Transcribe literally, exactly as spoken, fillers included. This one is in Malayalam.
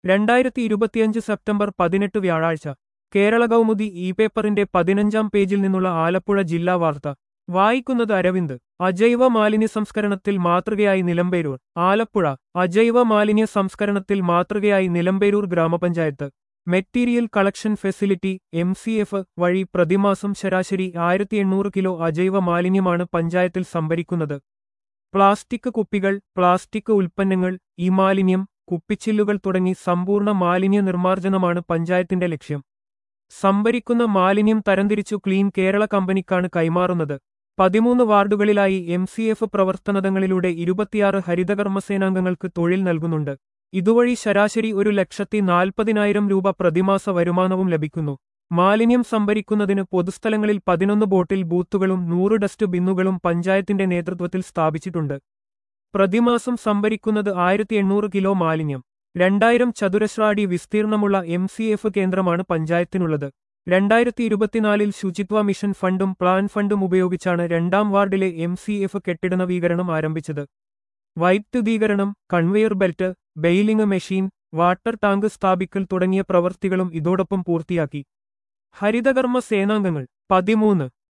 രണ്ടായിരത്തി ഇരുപത്തിയഞ്ച് സെപ്റ്റംബർ പതിനെട്ട് വ്യാഴാഴ്ച കേരള കൗമുദി ഇ പേപ്പറിന്റെ പതിനഞ്ചാം പേജിൽ നിന്നുള്ള ആലപ്പുഴ ജില്ലാ വാർത്ത വായിക്കുന്നത് അരവിന്ദ്. അജൈവ മാലിന്യ സംസ്കരണത്തിൽ മാതൃകയായി നിലമ്പേരൂർ. ആലപ്പുഴ. അജൈവ മാലിന്യ സംസ്കരണത്തിൽ മാതൃകയായി നിലമ്പേരൂർ ഗ്രാമപഞ്ചായത്ത്. Material collection facility M C F വഴി പ്രതിമാസം ശരാശരി ആയിരത്തി എണ്ണൂറ് കിലോ അജൈവ മാലിന്യമാണ് പഞ്ചായത്തിൽ സംഭരിക്കുന്നത്. പ്ലാസ്റ്റിക് കുപ്പികൾ, പ്ലാസ്റ്റിക് ഉൽപ്പന്നങ്ങൾ, ഇ മാലിന്യം, കുപ്പിച്ചില്ലുകൾ തുടങ്ങി സമ്പൂർണ്ണ മാലിന്യ നിർമ്മാർജ്ജനമാണ് പഞ്ചായത്തിന്റെ ലക്ഷ്യം. സംഭരിക്കുന്ന മാലിന്യം തരംതിരിച്ചു ക്ലീൻ കേരള കമ്പനിക്കാണ് കൈമാറുന്നത്. പതിമൂന്ന് വാർഡുകളിലായി എം സി എഫ് പ്രവർത്തനങ്ങളിലൂടെ ഇരുപത്തിയാറ് ഹരിതകർമ്മസേനാംഗങ്ങൾക്ക് തൊഴിൽ നൽകുന്നുണ്ട്. ഇതുവഴി ശരാശരി ഒരു ലക്ഷത്തി നാൽപ്പതിനായിരം രൂപ പ്രതിമാസ വരുമാനവും ലഭിക്കുന്നു. മാലിന്യം സംഭരിക്കുന്നതിന് പൊതുസ്ഥലങ്ങളിൽ പതിനൊന്ന് ബോട്ടിൽ ബൂത്തുകളും നൂറ് ഡസ്റ്റ് ബിന്നുകളും പഞ്ചായത്തിന്റെ നേതൃത്വത്തിൽ സ്ഥാപിച്ചിട്ടുണ്ട്. പ്രതിമാസം സംഭരിക്കുന്നത് ആയിരത്തി എണ്ണൂറ് കിലോ മാലിന്യം. രണ്ടായിരം ചതുരശ്ര അടി വിസ്തീർണമുള്ള എം സി എഫ് കേന്ദ്രമാണ് പഞ്ചായത്തിനുള്ളത്. രണ്ടായിരത്തി ഇരുപത്തിനാലിൽ ശുചിത്വ മിഷൻ ഫണ്ടും പ്ലാൻ ഫണ്ടും ഉപയോഗിച്ചാണ് രണ്ടാം വാർഡിലെ എം സി എഫ് കെട്ടിട നവീകരണം ആരംഭിച്ചത്. വൈദ്യുതീകരണം, conveyor belt, baling machine, water tank സ്ഥാപിക്കൽ തുടങ്ങിയ പ്രവൃത്തികളും ഇതോടൊപ്പം പൂർത്തിയാക്കി. ഹരിതകർമ്മ സേനാംഗങ്ങൾ പതിമൂന്ന്.